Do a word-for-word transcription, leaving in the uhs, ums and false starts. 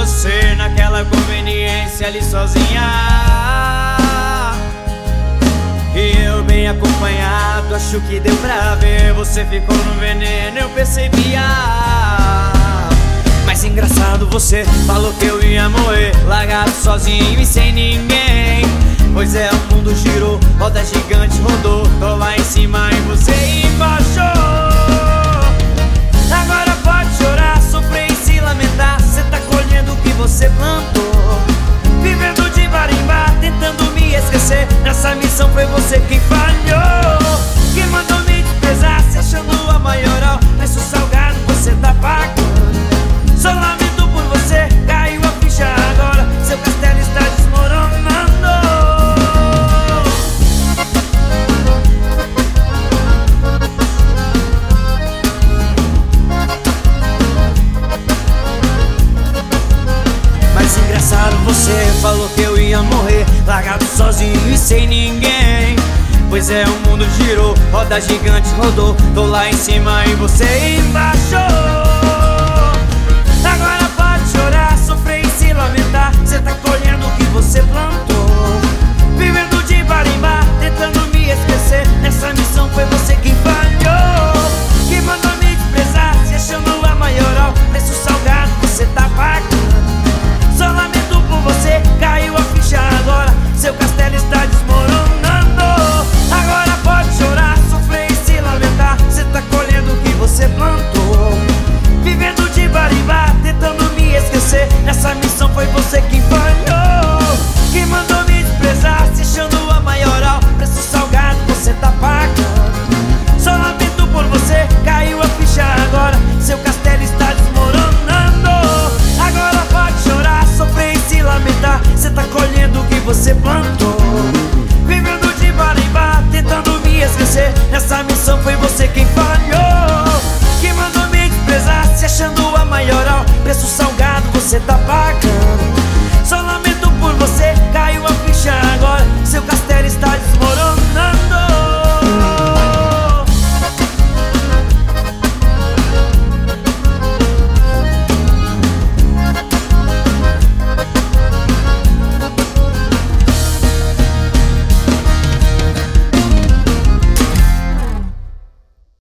você naquela conveniência ali sozinha. E eu bem acompanhado, acho que deu pra ver. Você ficou no veneno, eu percebia. Mas engraçado, você falou que eu ia morrer largado sozinho e sem ninguém. Pois é, o mundo girou, roda gigante rodou. Tô lá em cima e você embaixo. Agora pode chorar, sofrer e se lamentar. Cê tá colhendo o que você plantou. Vivendo de bar em bar, tentando me esquecer. Nessa missão foi você quem falhou. Que mandou me desprezar, se achando a maioral. Preço salgado você tá pagando. Só lamento por você, caiu a ficha agora. Seu castelo está desmoronando. Mas engraçado, você falou que eu ia morrer largado sozinho e sem ninguém. Pois é, o mundo girou, roda gigante rodou. Tô lá em cima e você embaixo. Agora pode chorar, sofrer e se lamentar. Cê tá colhendo o que você plantou. Vivendo de bar em bar, tentando me esquecer. Nessa missão foi você quem falhou. Que mandou me desprezar, se achando a maioral. Preço salgado você tá pagando. Só lamento por você, caiu a ficha agora. Seu castelo está desmoronando. Agora pode chorar, sofrer e se lamentar. Cê tá colhendo o que você plantou. Vivendo de bar em bar, tentando me esquecer. Nessa missão foi você quem falhou. Que mandou me desprezar, se achando a maioral. Preço salgado você tá pagando. Só lamento por você, caiu a ficha agora. Seu castelo está desmoronando. Agora pode chorar, sofrer e se lamentar. Cê tá colhendo o que você plantou. Vivendo de bar em bar, tentando me esquecer. Nessa missão foi você quem falhou. Que mandou me desprezar, se achando a maioral. Preço salgado você tá pagando. Só lamento por você,